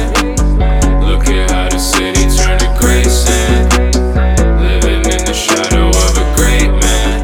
Look at how the city turned to Graceland. Living in the shadow of a great man.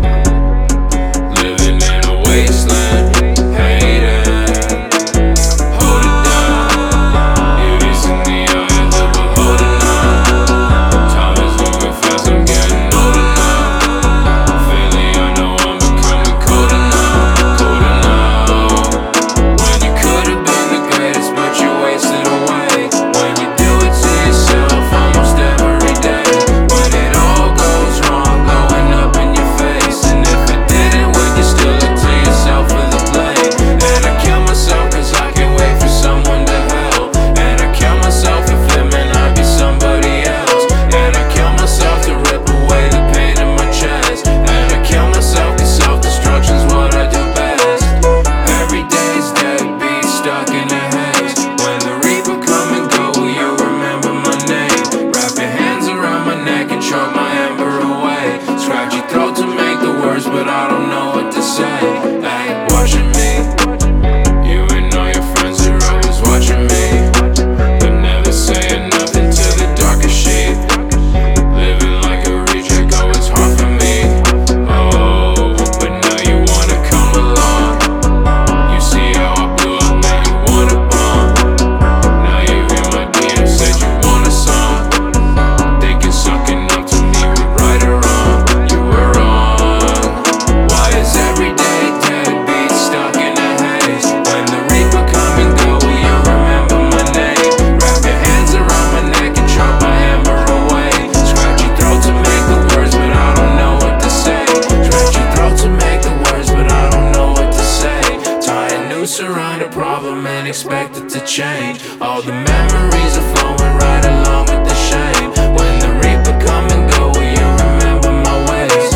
Living in a wasteland. Hating. Hold it down. Beauty's in the eye of the beholder now. Time is moving fast, I'm getting older now. Faintly I know I'm becoming colder now. Colder now. When you could've been the greatest, but you wasted away. When you do it to yourself almost every day. When it all goes wrong, blowing up in your face. And if it didn't, would you still look to yourself for the blame? And I kill myself cause I can't wait for someone to help. And I kill myself if it meant I'd be somebody else. And I kill myself to rip away the pain in my chest. And I kill myself cause self-destruction's what I do best. Every day's deadbeat stuck in a haze. When the reaper come and go, will you remember my name? Wrap your hands around my neck and choke my amber away. Scratch your throat to make the words, but I don't know what to say. Hey, watching me. You and all your friends are always watching me, but never saying nothing to the darkest sheet. Living like a reject, oh, it's hard for me. Oh, but now you wanna come along. You see how I blew up, now you wanna bomb. Now you in my DM, said you want a song. Thinking sucking up to me was right or wrong. You were wrong. Why is every day deadbeat stuck in a haze? When the reaper come and go, will you remember my name? Wrap your hands around my neck and choke my hammer away. Scratch your throat to make the words, but I don't know what to say. Scratch your throat to make the words, but I don't know what to say. Tie a noose around a problem and expect it to change. All the memories are flowing right along with the shame. When the reaper come and go, will you remember my ways?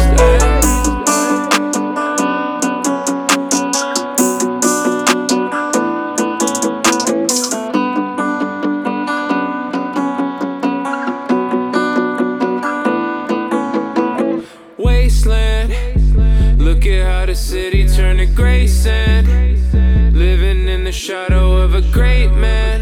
Wasteland. Look at how the city turned to Graceland. Living in the shadow of a great man.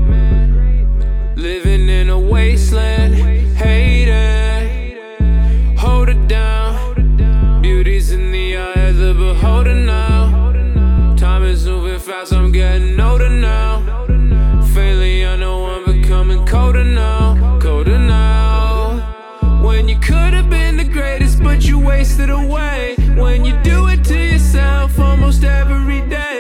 Living in a wasteland. Hating. Hold it down. Beauty's in the eye of the beholder now. Time is moving fast, I'm getting older now. Faintly I know I'm becoming colder now. Colder now. When you could've been the greatest, but you wasted away. When you do it to yourself almost every day.